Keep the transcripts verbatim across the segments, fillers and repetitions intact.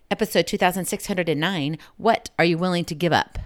Episode two thousand six hundred nine, What Are You Willing to Give Up?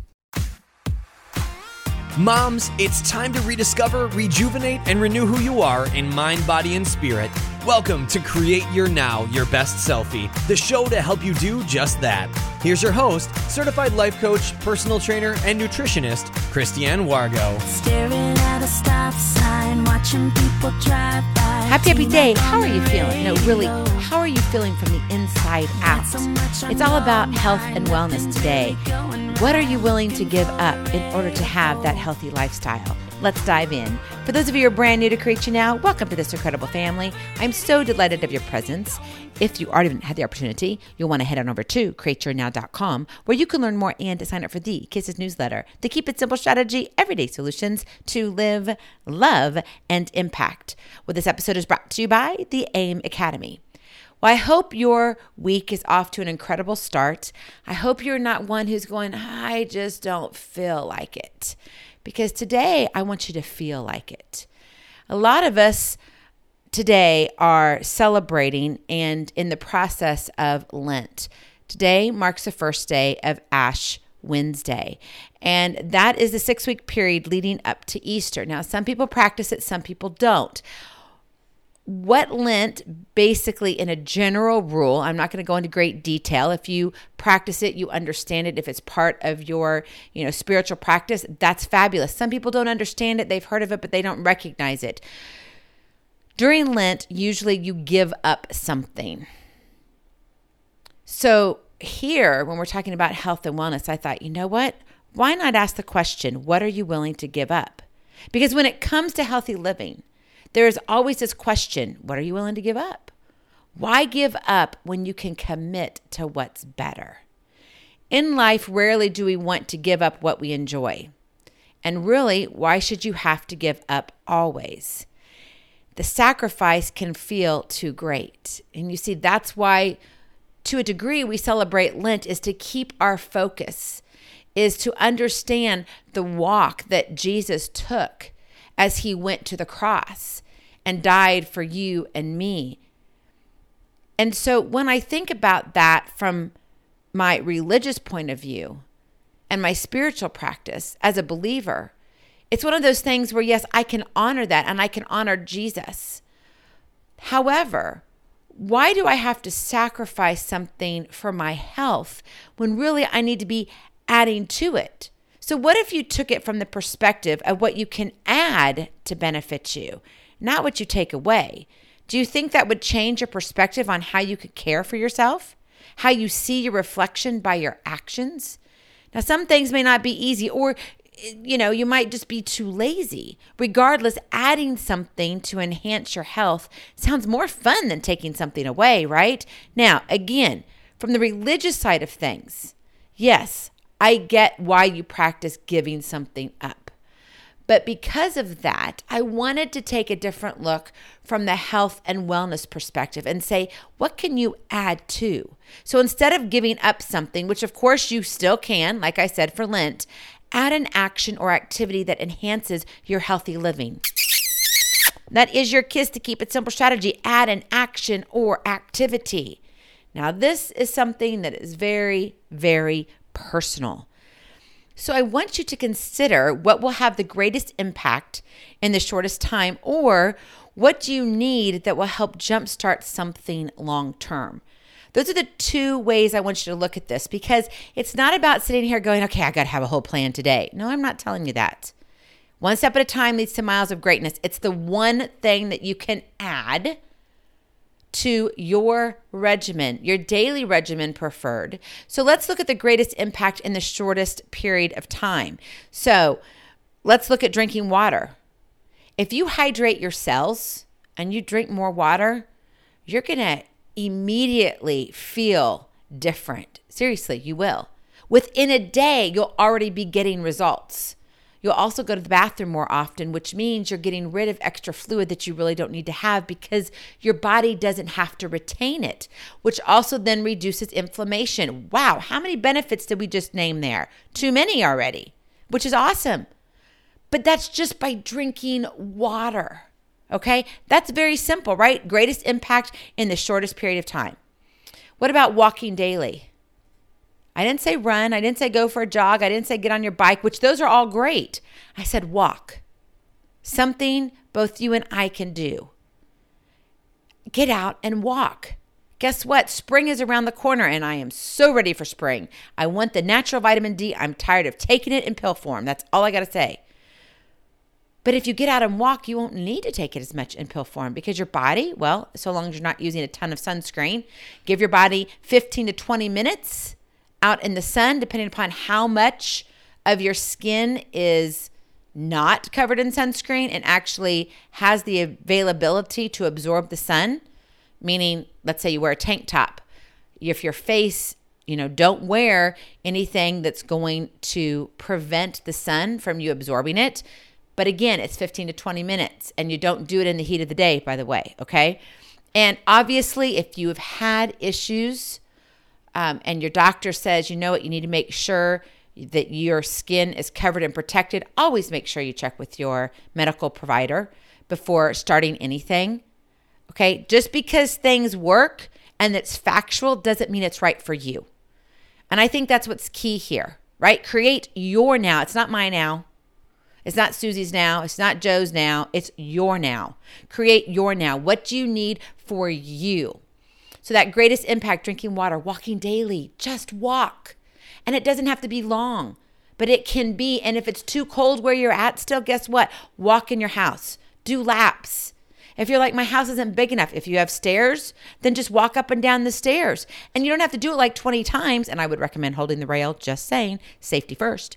Moms, it's time to rediscover, rejuvenate, and renew who you are in mind, body, and spirit. Welcome to Create Your Now, Your Best Selfie, the show to help you do just that. Here's your host, certified life coach, personal trainer, and nutritionist, Christiane Wargo. Staring at a stop sign, watching people drive by. Happy, happy day. How are you feeling? No, really, how are you feeling from the inside out? It's all about health and wellness today. What are you willing to give up in order to have that healthy lifestyle? Let's dive in. For those of you who are brand new to Create Your Now, welcome to this incredible family. I'm so delighted of your presence. If you already had the opportunity, you'll want to head on over to create your now dot com, where you can learn more and to sign up for the Kisses newsletter, the Keep It Simple strategy, everyday solutions to live, love, and impact. Well, this episode is brought to you by the AIM Academy. Well, I hope your week is off to an incredible start. I hope you're not one who's going, I just don't feel like it. Because today, I want you to feel like it. A lot of us today are celebrating and in the process of Lent. Today marks the first day of Ash Wednesday. And that is the six-week period leading up to Easter. Now, some people practice it, some people don't. What Lent, basically in a general rule, I'm not going to go into great detail. If you practice it, you understand it. If it's part of your, you know, spiritual practice, that's fabulous. Some people don't understand it. They've heard of it, but they don't recognize it. During Lent, usually you give up something. So here, when we're talking about health and wellness, I thought, you know what? Why not ask the question, what are you willing to give up? Because when it comes to healthy living, there is always this question, what are you willing to give up? Why give up when you can commit to what's better? In life, rarely do we want to give up what we enjoy. And really, why should you have to give up always? The sacrifice can feel too great. And you see, that's why, to a degree, we celebrate Lent, is to keep our focus, is to understand the walk that Jesus took as he went to the cross and died for you and me. And so when I think about that from my religious point of view and my spiritual practice as a believer, it's one of those things where, yes, I can honor that and I can honor Jesus. However, why do I have to sacrifice something for my health when really I need to be adding to it? So what if you took it from the perspective of what you can add to benefit you, not what you take away? Do you think that would change your perspective on how you could care for yourself, how you see your reflection by your actions? Now, some things may not be easy, or, you know, you might just be too lazy. Regardless, adding something to enhance your health sounds more fun than taking something away, right? Now, again, from the religious side of things, yes, I get why you practice giving something up. But because of that, I wanted to take a different look from the health and wellness perspective and say, what can you add to? So instead of giving up something, which of course you still can, like I said for Lent, add an action or activity that enhances your healthy living. That is your Kiss to Keep It Simple strategy. Add an action or activity. Now, this is something that is very, very personal. So I want you to consider what will have the greatest impact in the shortest time, or what do you need that will help jumpstart something long term. Those are the two ways I want you to look at this, because it's not about sitting here going, okay, I got to have a whole plan today. No, I'm not telling you that. One step at a time leads to miles of greatness. It's the one thing that you can add to your regimen, your daily regimen preferred. So let's look at the greatest impact in the shortest period of time. So let's look at drinking water. If you hydrate your cells and you drink more water, you're going to immediately feel different. Seriously, you will. Within a day, you'll already be getting results. You'll also go to the bathroom more often, which means you're getting rid of extra fluid that you really don't need to have because your body doesn't have to retain it, which also then reduces inflammation. Wow, how many benefits did we just name there? Too many already, which is awesome. But that's just by drinking water, okay? That's very simple, right? Greatest impact in the shortest period of time. What about walking daily? I didn't say run. I didn't say go for a jog. I didn't say get on your bike, which those are all great. I said walk. Something both you and I can do. Get out and walk. Guess what? Spring is around the corner, and I am so ready for spring. I want the natural vitamin D. I'm tired of taking it in pill form. That's all I got to say. But if you get out and walk, you won't need to take it as much in pill form because your body, well, so long as you're not using a ton of sunscreen, give your body fifteen to twenty minutes out in the sun, depending upon how much of your skin is not covered in sunscreen and actually has the availability to absorb the sun. Meaning, let's say you wear a tank top. If your face, you know, don't wear anything that's going to prevent the sun from you absorbing it. But again, it's fifteen to twenty minutes, and you don't do it in the heat of the day, by the way, okay? And obviously, if you have had issues um, and your doctor says, you know what, you need to make sure that your skin is covered and protected, always make sure you check with your medical provider before starting anything. Okay, just because things work and it's factual doesn't mean it's right for you. And I think that's what's key here, right? Create your now. It's not my now. It's not Susie's now. It's not Joe's now. It's your now. Create your now. What do you need for you? So that greatest impact, drinking water, walking daily, just walk. And it doesn't have to be long, but it can be. And if it's too cold where you're at still, guess what? Walk in your house. Do laps. If you're like, my house isn't big enough, if you have stairs, then just walk up and down the stairs. And you don't have to do it like twenty times. And I would recommend holding the rail, just saying, safety first.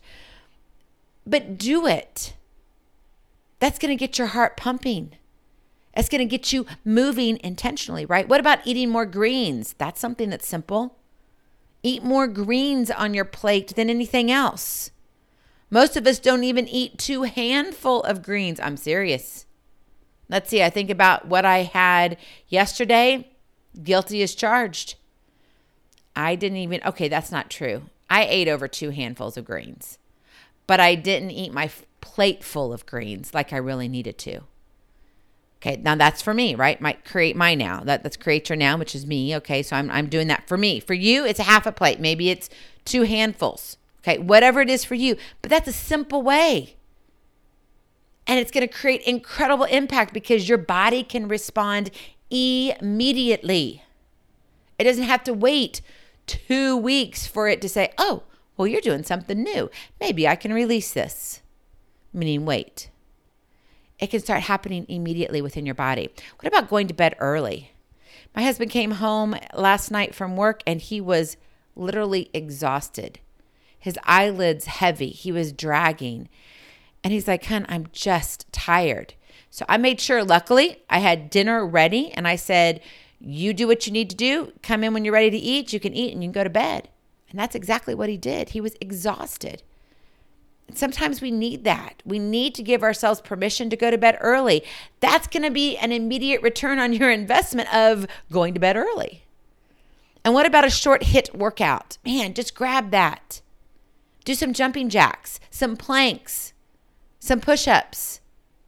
But do it. That's going to get your heart pumping. That's going to get you moving intentionally, right? What about eating more greens? That's something that's simple. Eat more greens on your plate than anything else. Most of us don't even eat two handful of greens. I'm serious. Let's see. I think about what I had yesterday. Guilty as charged. I didn't even, okay, that's not true. I ate over two handfuls of greens, but I didn't eat my plate full of greens like I really needed to. Okay, now that's for me, right? Might create my now. That, that's create your now, which is me. Okay, so I'm I'm doing that for me. For you, it's a half a plate. Maybe it's two handfuls. Okay, whatever it is for you. But that's a simple way. And it's going to create incredible impact because your body can respond immediately. It doesn't have to wait two weeks for it to say, oh, well, you're doing something new. Maybe I can release this. Meaning wait. It can start happening immediately within your body. What about going to bed early? My husband came home last night from work and he was literally exhausted. His eyelids heavy. He was dragging. And he's like, hun, I'm just tired. So I made sure, luckily, I had dinner ready. And I said, you do what you need to do. Come in when you're ready to eat. You can eat and you can go to bed. And that's exactly what he did. He was exhausted. And sometimes we need that. We need to give ourselves permission to go to bed early. That's going to be an immediate return on your investment of going to bed early. And what about a short HIIT workout? Man, just grab that. Do some jumping jacks, some planks, some push-ups.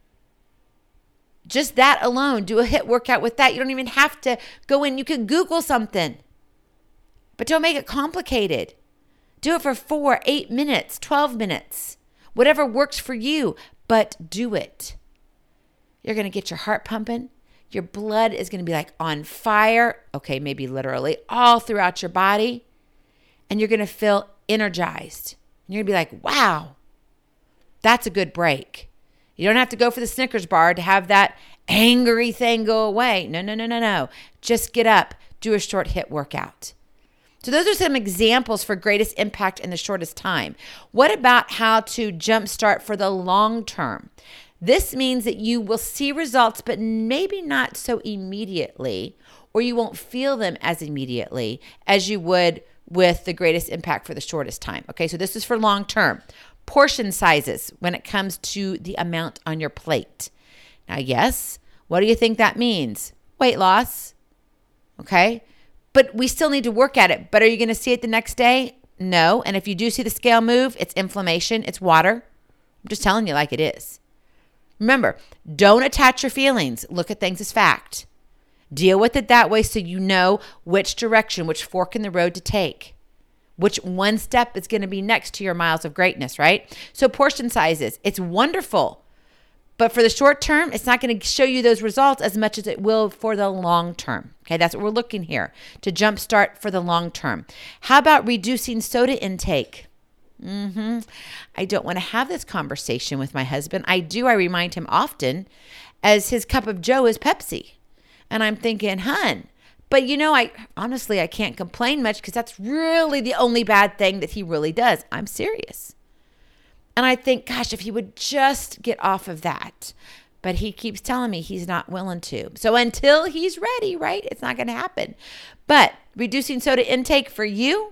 Just that alone. Do a HIIT workout with that. You don't even have to go in. You could Google something. But don't make it complicated. Do it for four, eight minutes, twelve minutes, whatever works for you, but do it. You're going to get your heart pumping. Your blood is going to be like on fire. Okay, maybe literally all throughout your body. And you're going to feel energized. And you're going to be like, wow, that's a good break. You don't have to go for the Snickers bar to have that angry thing go away. No, no, no, no, no. Just get up, do a short HIIT workout. So those are some examples for greatest impact in the shortest time. What about how to jumpstart for the long term? This means that you will see results, but maybe not so immediately, or you won't feel them as immediately as you would with the greatest impact for the shortest time. Okay, so this is for long term. Portion sizes when it comes to the amount on your plate. Now, yes, what do you think that means? Weight loss. Okay. But we still need to work at it. But are you going to see it the next day? No. And if you do see the scale move, it's inflammation. It's water. I'm just telling you like it is. Remember, don't attach your feelings. Look at things as fact. Deal with it that way so you know which direction, which fork in the road to take, which one step is going to be next to your miles of greatness, right? So portion sizes, it's wonderful. But for the short term, it's not going to show you those results as much as it will for the long term. Okay, that's what we're looking here, to jumpstart for the long term. How about reducing soda intake? Mm-hmm. I don't want to have this conversation with my husband. I do. I remind him often, as his cup of joe is Pepsi. And I'm thinking, hun, but you know, I honestly, I can't complain much because that's really the only bad thing that he really does. I'm serious. And I think, gosh, if he would just get off of that. But he keeps telling me he's not willing to. So until he's ready, right, it's not going to happen. But reducing soda intake for you,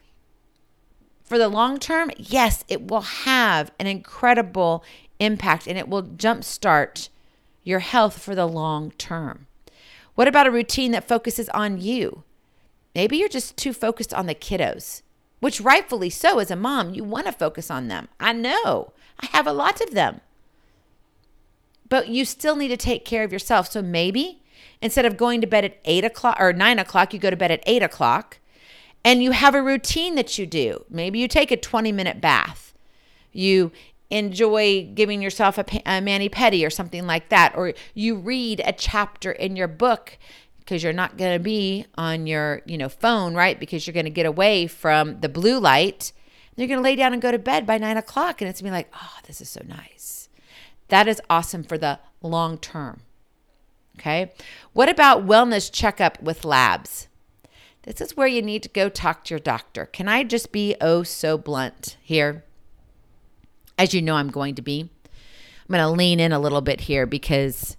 for the long term, yes, it will have an incredible impact and it will jumpstart your health for the long term. What about a routine that focuses on you? Maybe you're just too focused on the kiddos, which rightfully so. As a mom, you want to focus on them. I know. I have a lot of them. But you still need to take care of yourself. So maybe instead of going to bed at eight o'clock or nine o'clock, you go to bed at eight o'clock and you have a routine that you do. Maybe you take a twenty minute bath. You enjoy giving yourself a, a mani-pedi or something like that. Or you read a chapter in your book because you're not going to be on your, you know, phone, right? Because you're going to get away from the blue light. And you're going to lay down and go to bed by nine o'clock. And it's going to be like, oh, this is so nice. That is awesome for the long term. Okay. What about wellness checkup with labs? This is where you need to go talk to your doctor. Can I just be oh so blunt here? As you know, I'm going to be. I'm going to lean in a little bit here because,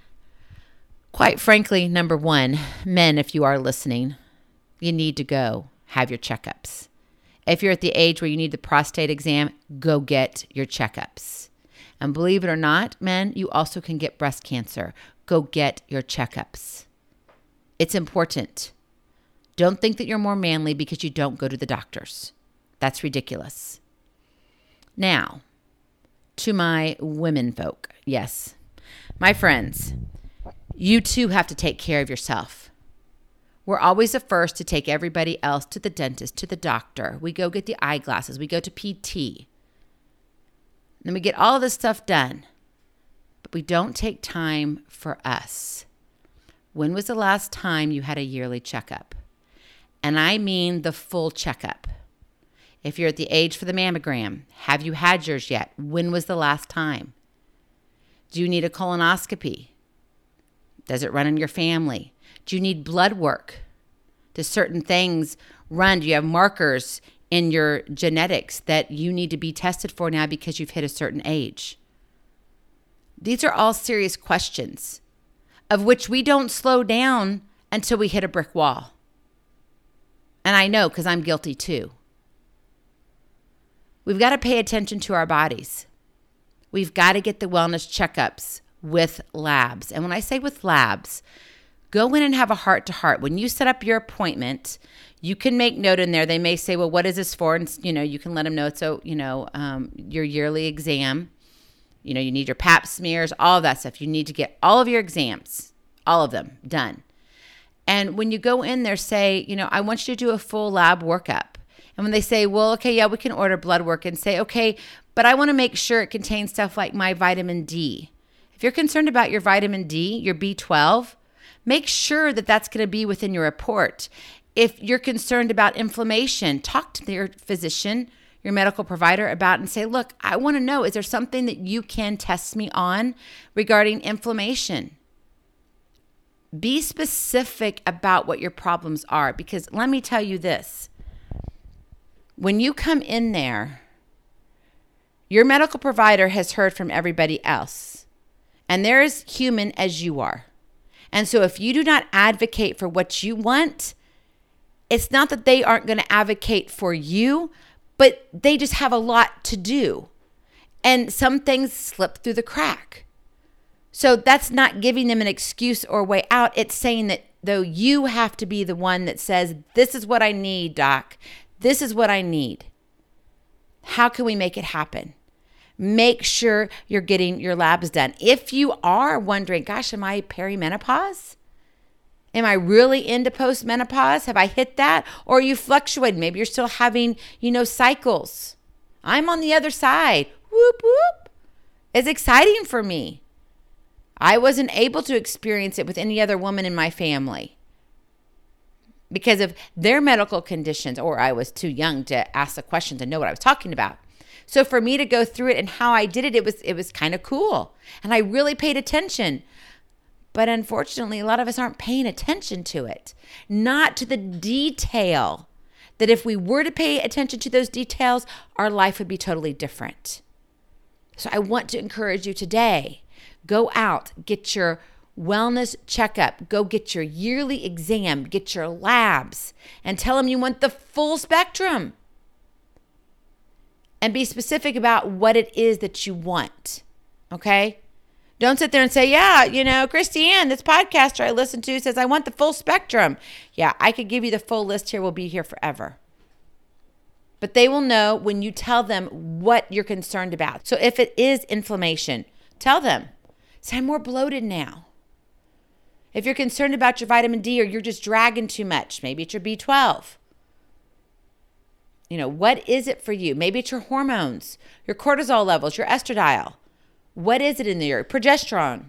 quite frankly, number one, men, if you are listening, you need to go have your checkups. If you're at the age where you need the prostate exam, go get your checkups. And believe it or not, men, you also can get breast cancer. Go get your checkups. It's important. Don't think that you're more manly because you don't go to the doctors. That's ridiculous. Now, to my women folk. Yes, my friends, you too have to take care of yourself. We're always the first to take everybody else to the dentist, to the doctor. We go get the eyeglasses. We go to P T. Then we get all of this stuff done. But we don't take time for us. When was the last time you had a yearly checkup? And I mean the full checkup. If you're at the age for the mammogram, have you had yours yet? When was the last time? Do you need a colonoscopy? Does it run in your family? Do you need blood work? Do certain things run? Do you have markers in your genetics that you need to be tested for now because you've hit a certain age? These are all serious questions of which we don't slow down until we hit a brick wall. And I know because I'm guilty too. We've got to pay attention to our bodies. We've got to get the wellness checkups with labs. And when I say with labs, go in and have a heart-to-heart. When you set up your appointment, you can make note in there. They may say, well, what is this for? And, you know, you can let them know it's, so, you know, um, your yearly exam. You know, you need your pap smears, all of that stuff. You need to get all of your exams, all of them done. And when you go in there, say, you know, I want you to do a full lab workup. And when they say, well, okay, yeah, we can order blood work, and say, okay, but I want to make sure it contains stuff like my vitamin D. If you're concerned about your vitamin D, your B twelve, make sure that that's going to be within your report. If you're concerned about inflammation, talk to your physician, your medical provider about it and say, look, I want to know, is there something that you can test me on regarding inflammation? Be specific about what your problems are, because let me tell you this. When you come in there, your medical provider has heard from everybody else, and they're as human as you are. And so if you do not advocate for what you want, it's not that they aren't going to advocate for you, but they just have a lot to do. And some things slip through the crack. So that's not giving them an excuse or way out. It's saying that though you have to be the one that says, this is what I need, doc. This is what I need. How can we make it happen? Make sure you're getting your labs done. If you are wondering, gosh, am I perimenopause? Am I really into postmenopause? Have I hit that? Or are you fluctuating? Maybe you're still having, you know, cycles. I'm on the other side. Whoop, whoop. It's exciting for me. I wasn't able to experience it with any other woman in my family because of their medical conditions, or I was too young to ask the questions and know what I was talking about. So for me to go through it and how I did it, it was it was kind of cool. And I really paid attention. But unfortunately, a lot of us aren't paying attention to it, not to the detail that if we were to pay attention to those details, our life would be totally different. So I want to encourage you today, go out, get your wellness checkup, go get your yearly exam, get your labs, and tell them you want the full spectrum. And be specific about what it is that you want, okay? Don't sit there and say, yeah, you know, Christiane, this podcaster I listen to says I want the full spectrum. Yeah, I could give you the full list here. We'll be here forever. But they will know when you tell them what you're concerned about. So if it is inflammation, tell them, say, I'm more bloated now. If you're concerned about your vitamin D or you're just dragging too much, maybe it's your B twelve. You know, what is it for you? Maybe it's your hormones, your cortisol levels, your estradiol. What is it in there? Progesterone.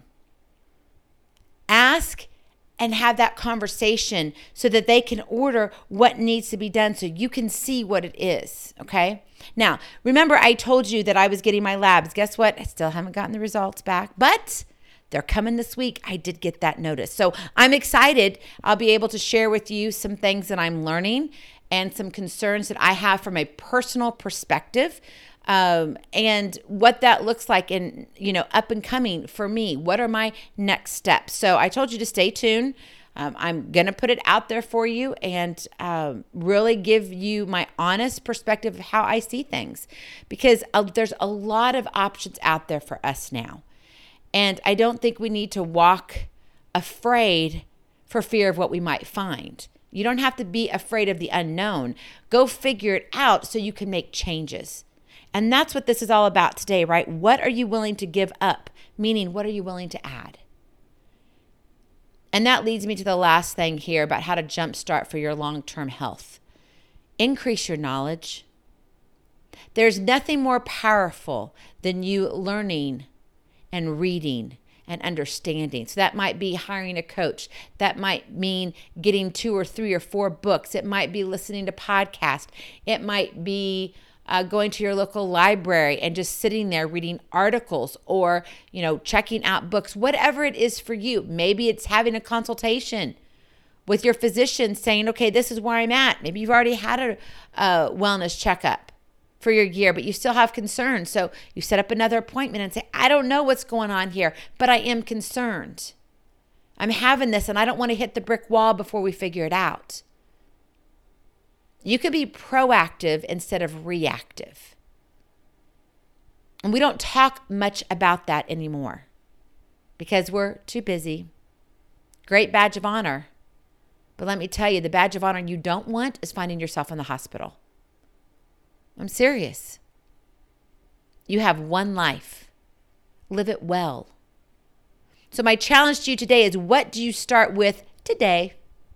Ask and have that conversation so that they can order what needs to be done so you can see what it is, okay? Now, remember I told you that I was getting my labs. Guess what? I still haven't gotten the results back, but they're coming this week. I did get that notice. So I'm excited. I'll be able to share with you some things that I'm learning and some concerns that I have from a personal perspective. Um, and what that looks like in, you know, up and coming for me. What are my next steps? So I told you to stay tuned. Um, I'm going to put it out there for you and um, really give you my honest perspective of how I see things, because uh, there's a lot of options out there for us now. And I don't think we need to walk afraid for fear of what we might find. You don't have to be afraid of the unknown. Go figure it out so you can make changes. And that's what this is all about today, right? What are you willing to give up? Meaning, what are you willing to add? And that leads me to the last thing here about how to jumpstart for your long-term health. Increase your knowledge. There's nothing more powerful than you learning and reading and understanding. So that might be hiring a coach. That might mean getting two or three or four books. It might be listening to podcasts. It might be Uh, going to your local library and just sitting there reading articles or, you know, checking out books, whatever it is for you. Maybe it's having a consultation with your physician saying, okay, this is where I'm at. Maybe you've already had a, a wellness checkup for your year, but you still have concerns. So you set up another appointment and say, I don't know what's going on here, but I am concerned. I'm having this and I don't want to hit the brick wall before we figure it out. You could be proactive instead of reactive. And we don't talk much about that anymore because we're too busy. Great badge of honor. But let me tell you, the badge of honor you don't want is finding yourself in the hospital. I'm serious. You have one life. Live it well. So my challenge to you today is, what do you start with today?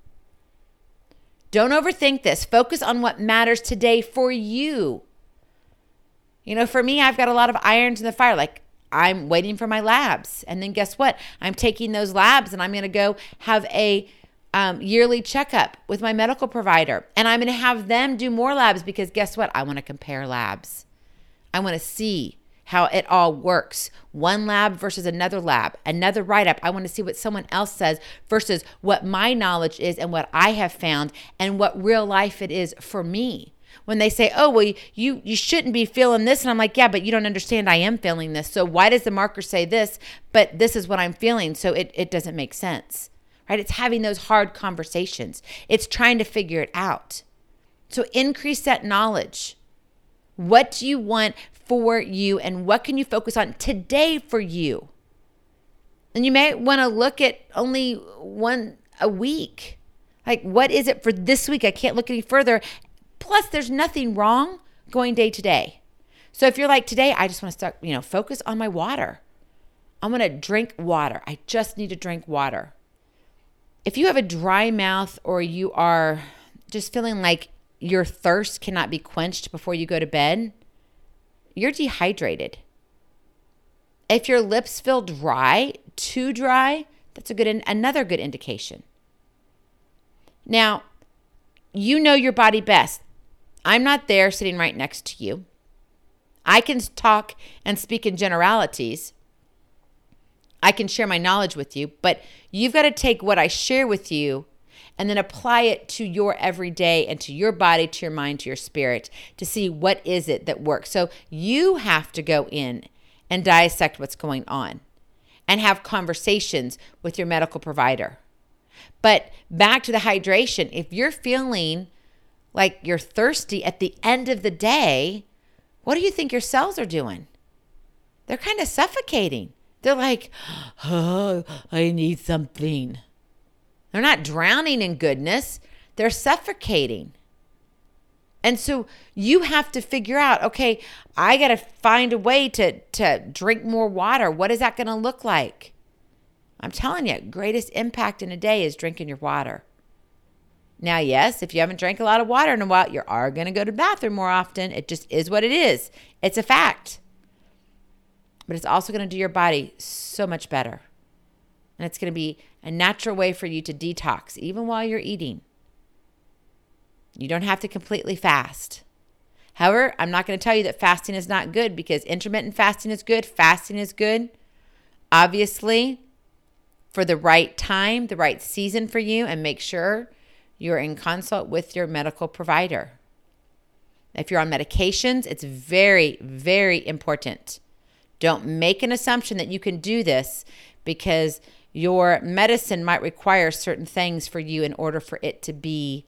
Don't overthink this. Focus on what matters today for you. You know, for me, I've got a lot of irons in the fire. Like, I'm waiting for my labs. And then guess what? I'm taking those labs and I'm going to go have a um, yearly checkup with my medical provider. And I'm going to have them do more labs because guess what? I want to compare labs. I want to see how it all works. One lab versus another lab, another write-up. I want to see what someone else says versus what my knowledge is and what I have found and what real life it is for me. When they say, oh, well, you, you shouldn't be feeling this. And I'm like, yeah, but you don't understand. I am feeling this. So why does the marker say this, but this is what I'm feeling? So it, it doesn't make sense, right? It's having those hard conversations. It's trying to figure it out. So increase that knowledge. What do you want for you and what can you focus on today for you? And you may want to look at only one a week. Like, what is it for this week? I can't look any further. Plus, there's nothing wrong going day to day. So if you're like, today, I just want to start, you know, focus on my water. I'm going to drink water. I just need to drink water. If you have a dry mouth or you are just feeling like your thirst cannot be quenched before you go to bed, you're dehydrated. If your lips feel dry, too dry, that's a good another good indication. Now, you know your body best. I'm not there sitting right next to you. I can talk and speak in generalities. I can share my knowledge with you, but you've got to take what I share with you and then apply it to your everyday and to your body, to your mind, to your spirit to see what is it that works. So you have to go in and dissect what's going on and have conversations with your medical provider. But back to the hydration, if you're feeling like you're thirsty at the end of the day, what do you think your cells are doing? They're kind of suffocating. They're like, oh, I need something. They're not drowning in goodness. They're suffocating. And so you have to figure out, okay, I got to find a way to, to drink more water. What is that going to look like? I'm telling you, greatest impact in a day is drinking your water. Now, yes, if you haven't drank a lot of water in a while, you are going to go to the bathroom more often. It just is what it is. It's a fact. But it's also going to do your body so much better. And it's going to be a natural way for you to detox, even while you're eating. You don't have to completely fast. However, I'm not going to tell you that fasting is not good, because intermittent fasting is good. Fasting is good. Obviously, for the right time, the right season for you, and make sure you're in consult with your medical provider. If you're on medications, it's very, very important. Don't make an assumption that you can do this, because your medicine might require certain things for you in order for it to be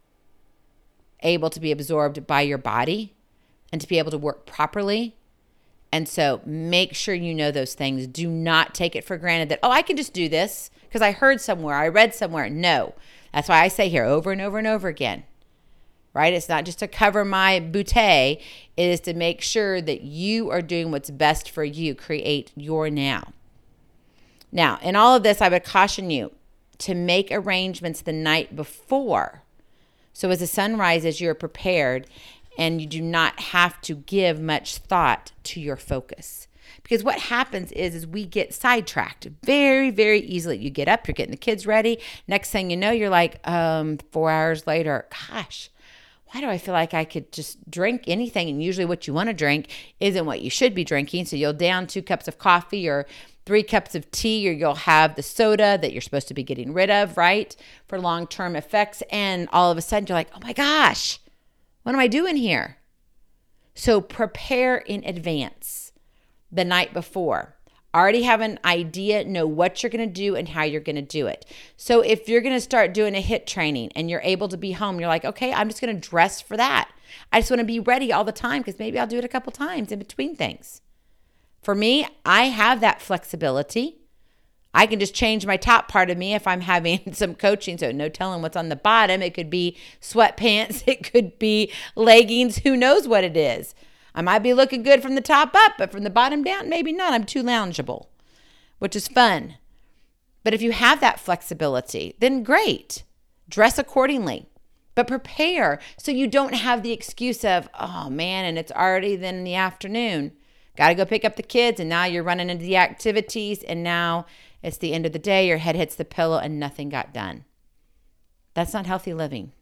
able to be absorbed by your body and to be able to work properly. And so make sure you know those things. Do not take it for granted that, oh, I can just do this because I heard somewhere, I read somewhere. No, that's why I say here over and over and over again, right? It's not just to cover my bouquet. It is to make sure that you are doing what's best for you. Create your now. Now, in all of this, I would caution you to make arrangements the night before. So as the sun rises, you're prepared and you do not have to give much thought to your focus. Because what happens is, is we get sidetracked very, very easily. You get up, you're getting the kids ready. Next thing you know, you're like, um, four hours later, gosh, why do I feel like I could just drink anything? And usually what you want to drink isn't what you should be drinking. So you'll down two cups of coffee or three cups of tea, or you'll have the soda that you're supposed to be getting rid of, right? For long-term effects. And all of a sudden you're like, oh my gosh, what am I doing here? So prepare in advance the night before. Already have an idea, know what you're going to do and how you're going to do it. So if you're going to start doing a HIIT training and you're able to be home, you're like, okay, I'm just going to dress for that. I just want to be ready all the time, because maybe I'll do it a couple times in between things. For me, I have that flexibility. I can just change my top part of me if I'm having some coaching. So no telling what's on the bottom. It could be sweatpants. It could be leggings. Who knows what it is? I might be looking good from the top up, but from the bottom down, maybe not. I'm too loungeable, which is fun. But if you have that flexibility, then great. Dress accordingly. But prepare so you don't have the excuse of, oh man, and it's already then in the afternoon. Got to go pick up the kids, and now you're running into the activities, and now it's the end of the day, your head hits the pillow, and nothing got done. That's not healthy living.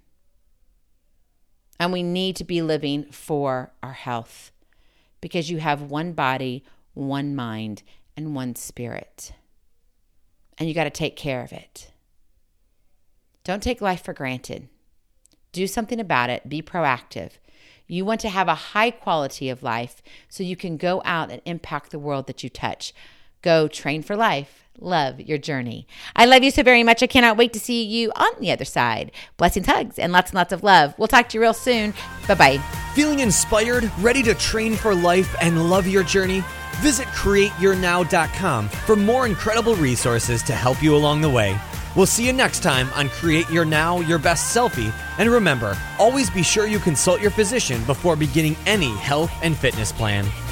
And we need to be living for our health, because you have one body, one mind, and one spirit. And you got to take care of it. Don't take life for granted. Do something about it. Be proactive. You want to have a high quality of life so you can go out and impact the world that you touch. Go train for life. Love your journey. I love you so very much. I cannot wait to see you on the other side. Blessings, hugs, and lots and lots of love. We'll talk to you real soon. Bye-bye. Feeling inspired, ready to train for life and love your journey? Visit create your now dot com for more incredible resources to help you along the way. We'll see you next time on Create Your Now, Your Best Selfie. And remember, always be sure you consult your physician before beginning any health and fitness plan.